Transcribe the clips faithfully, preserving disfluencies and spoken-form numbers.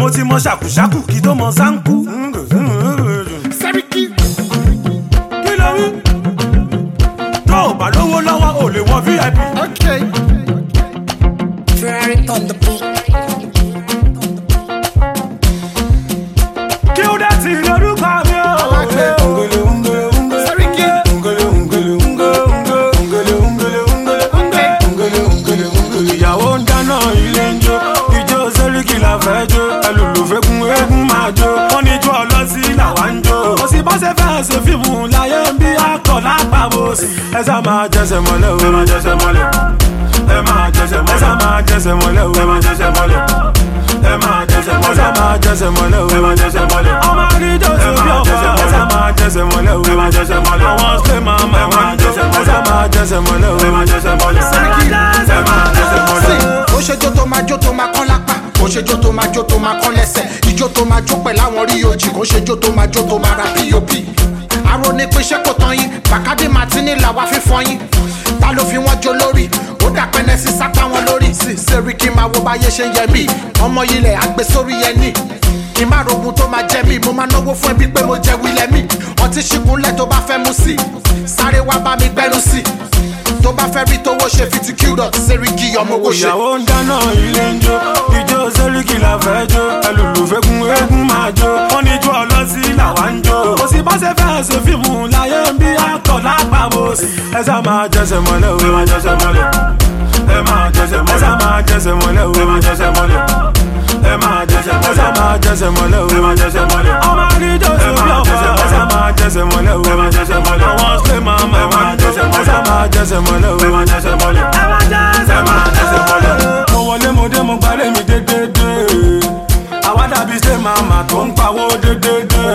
mo ti mọ ṣàkùṣàkù kí tó mọ sáńkù. Sẹ́ríkì. Kí ló wí? Tó o bá lówó lọ́wọ́ ò lè wọ V I P. Okay. Ferrari on the beat. Kí ó dé ti lórúkọ mi o. Sẹ́ríkì. Ìyàwó ń dáná ilé ń jó, ijó Sẹ́ríkì la fẹ́ jó, ẹlòlùfẹ́ kún eégún máa jó, wọ́n ní ijó ọlọ́sí làwa ń jó. Kò sí bọ́sẹ̀ fẹ́ ṣe fíìmù láyé ń bí akọ̀ lápapọ̀ sí. Ẹ sá máa jẹsẹ̀ mọ́lẹ̀ o, ẹ máa jẹsẹ̀ mọ́lẹ̀. Ẹ máa jẹsẹ̀ mọ́lẹ̀, ẹ sá máa jẹsẹ̀ mọ́lẹ̀ o, ẹ máa jẹsẹ̀ mọ́lẹ̀. Ẹ máa jẹsẹ̀ mọ́lẹ̀, ẹ sá máa jẹsẹ̀ mọ́lẹ̀ o, ẹ máa jẹsẹ̀ mọ́lẹ̀. Ọmọ àríjọ sí bí ọ̀pá, ẹ sá máa jẹsẹ̀ mọ́lẹ̀ o, ẹ máa jẹsẹ̀ mọ́lẹ̀. Àwọn ṣe máa máa máa jẹsẹ̀ mọ́lẹ̀, ẹ sá máa jẹsẹ̀ mọ́lẹ̀ o, ẹ máa jẹsẹ̀ mọ́lẹ̀. Sẹ́ríkì. Ẹ máa jẹsẹ̀ mọ́lẹ̀. Ó ṣe jó tó máa jó tó máa kán lápá. Ó ṣe jó tó máa jó tó máa kán lẹ́sẹ̀. Ijó tó máa jó pẹ̀lú àwọn rí ojì. Kò ṣe jó tó máa jó tó máa ra P O P. Àrò ní pé ṣé kò tán yín. Bàkádé Martini làwa fífọ́ yín. Ta ló fi wọ́n jó lórí? Ó dà pẹ́ẹ́nẹ́ sí sápá wọn lórí. Sẹ́ríkì máa wo báyé ṣe ń yẹ mí. Ọmọ ilẹ̀ àgbẹ̀ sórí yẹn ní. Kì má rogun tó máa jẹ mí. Mo máa náwó fún ẹbí pé mo jẹ wílẹ̀ mí. Ọtí ṣìkúnlẹ̀ tó bá fẹ́ mú sí. Sáré wá bá mi gbẹ́nu sí. Tó bá fẹ́ rí tówó ṣe fi ti Q dot Sẹ́ríkì ọmọ owó ṣe. Ìyàwó ń dáná ilé ń jó, ijó Sẹ́ríkì la fẹ́ jó, ẹlòlùfẹ́ kún eégún máa jó, wọ́n ní ijó ọlọ́sí làwa ń jó. Kò sí bọ́sẹ̀ fẹ́ ṣe fíìmù láyé ń bí akọ̀ lápapọ̀ sí. Ẹ sá máa jẹsẹ̀ mọ́lẹ̀ o, ẹ máa jẹsẹ̀ mọ́lẹ̀. Ẹ máa jẹsẹ̀ mọ́lẹ̀, ẹ sá máa jẹsẹ̀ mọ́lẹ̀ o, ẹ máa jẹsẹ̀ mọ́lẹ̀. Ẹ máa jẹsẹ̀ mọ́lẹ̀, ẹ sá máa jẹsẹ̀ mọ́lẹ̀ o, ẹ máa jẹsẹ̀ mọ́lẹ̀. Ọmọ àríjọ sí bí ọ̀pá, ẹ sá máa jẹsẹ̀ mọ́lẹ̀ o, ẹ máa jẹsẹ̀ mọ́lẹ̀. Àwọn ṣe máa máa máa jẹsẹ̀ mọ́lẹ̀, ẹ sá máa jẹsẹ̀ mọ́lẹ̀ o, ẹ máa jẹsẹ̀ mọ́lẹ̀. Ẹ máa jẹsẹ̀ mọ́lẹ̀. Mo wọlé mo dé mo gbálẹ̀ mi dédédé. Àwa dàbí ṣe màmá tó ń pawó dédédé.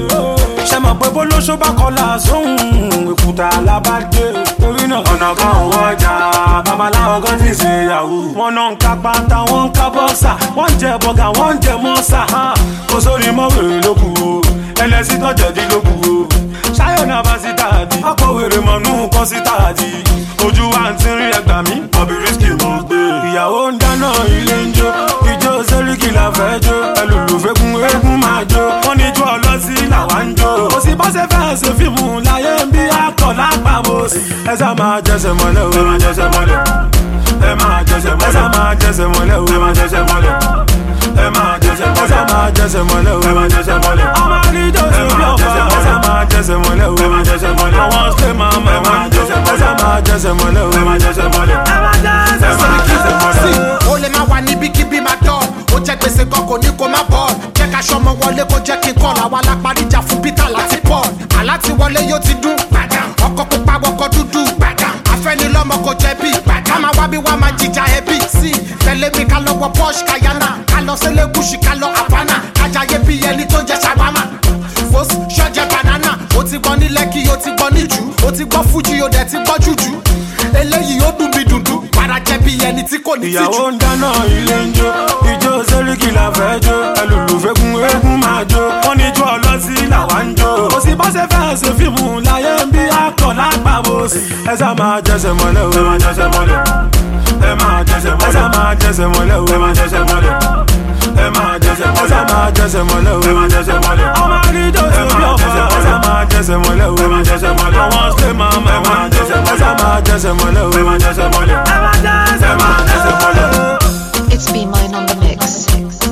Ṣé mọ̀ pé bólóṣó bá kọlà sóhun èkúta alábàdé. Torí náà ọ̀nà kan ò wọ́jà, babaláwo kan ti ṣe yahoo. Wọ́n náà ń ka pátá, wọ́n ń ka bọ́sà, wọ́n ń jẹ bọ́gà, wọ́n ń jẹ mọ́sà. Kò sórí mọ́wèrè ló kù o, ẹlẹ́sìn tó jẹ̀dí ló kù o. Ṣáyọ̀ náà bá sí tààdì, ọkọ̀ wèrè mọ̀nú kan sí tààdì. Ojú wa ń tírín ẹgbàá mi, ọ̀bì rísíkì mo gbé. Ìyàwó ń dáná ilé ń jó, ijó Sẹ́ríkì la fẹ́ jó, ẹlòlùfẹ́ kún eégún máa jó, wọ́n ní ijó ọlọ́sí làwa ń jó. Kò sí bọ́sẹ̀ fẹ́ ṣe fíìmù láyé ń bí akọ̀ lápapọ̀ sí. Ẹ sá máa jẹsẹ̀ mọ́lẹ̀ o, ẹ máa jẹsẹ̀ mọ́lẹ̀. Ẹ máa jẹsẹ̀ mọ́lẹ̀, ẹ sá máa jẹsẹ̀ mọ́lẹ̀ o, ẹ máa jẹsẹ̀ mọ́lẹ̀. Ẹ máa jẹsẹ̀ mọ́lẹ̀, ẹ sá máa jẹsẹ̀ mọ́lẹ̀ o, ẹ máa jẹsẹ̀ mọ́lẹ̀. Ọmọ àríjọ sí bí ọ̀pá, ẹ sá máa jẹsẹ̀ mọ́lẹ̀ o, ẹ máa jẹsẹ̀ mọ́lẹ̀. Àwọn ṣe máa máa máa jẹsẹ̀ mọ́lẹ̀, ẹ sá máa jẹsẹ̀ mọ́lẹ̀ o, ẹ máa jẹsẹ̀ mọ́lẹ̀. Ẹ máa jẹsẹ̀ mọ́lẹ̀. Ó lè má wà níbikíbi máa dán. Ó jẹ́ gbèsè kan kò ní kó má bọ̀. Jẹ́ ká ṣọmọ wọlé kó jẹ́ kí n kọ́. Àwa la parí ìjà fún Peter láti Paul. Àlá ti wọlé yóò ti dún. Ọkọ̀ pupa wọkọ̀ dúdú. Afẹ́nilọ́mọ kò jẹ̀bi. Ká máa wá bí wá máa jìjà ẹbí. Sí tẹ̀lé mi ká lọ wọ Porsche Cayenne. Ká lọ sí Lẹ́gùsì ká lọ Havana. Kájàyé bí ẹni tó jẹ ṣàwámà. Fos ṣọ́jẹ́ banana. Ó ti gbọ́ ní Lẹ́kì, ó ti gbọ́ ní Jù. Ó ti gbọ́ Fújì, ó dẹ̀ ti gbọ́ Jùjú. Eléyìí ó dùn bí dùndú. Para jẹ́ bí ẹni tí kò ní tìjú. Ìyàwó ń dáná ilé ń jó, ijó Sẹ́ríkì la fẹ́ jó, ẹlòlùfẹ́ kún eégún máa jó, wọ́n ní ijó ọlọ́sí làwa ń jó. Kò sí bọ́sẹ̀ fẹ́ ṣe fíìmù láyé ń bí akọ̀ lápapọ̀ sí. Ẹ sá máa jẹsẹ̀ mọ́lẹ̀ o, ẹ máa jẹsẹ̀ mọ́lẹ̀. Ẹ máa jẹsẹ̀ mọ́lẹ̀, ẹ sá máa jẹsẹ̀ mọ́lẹ̀ o, ẹ máa jẹsẹ̀ mọ́lẹ̀. Ẹ máa jẹsẹ̀ mọ́lẹ̀, ẹ sá máa jẹsẹ̀ mọ́lẹ̀ o, ẹ máa jẹsẹ̀ mọ́lẹ̀. Ọmọ àríjọ sí bí ọ̀pá, ẹ sá máa jẹsẹ̀ mọ́lẹ̀ o, ẹ máa jẹsẹ̀ mọ́lẹ̀. Àwọn ṣe máa máa máa jẹsẹ̀ mọ́lẹ̀, ẹ sá máa jẹsẹ̀ mọ́lẹ̀ o, ẹ máa jẹsẹ̀ mọ́lẹ̀. Ẹ máa jẹsẹ̀ mọ́lẹ̀. It's Be Mine on the mix.